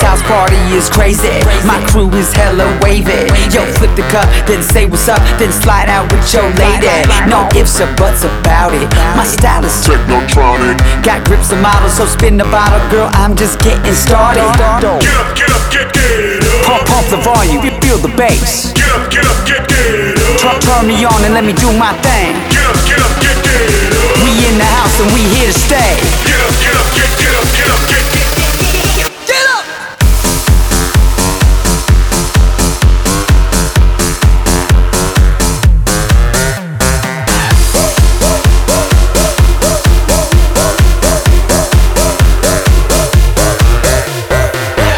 house party is crazy. My crew is hella wavy. Yo, flip the cup, then say what's up, then slide out with your lady. No ifs or buts about it. My style is technotronic. Got grips and models, so spin the bottle, girl. I'm just getting started. Get up, get up. Pump the volume, feel the bass. Get up, get up. Turn me on and let me do my thing. Get up, get up. We in the house and we here to stay. Get up.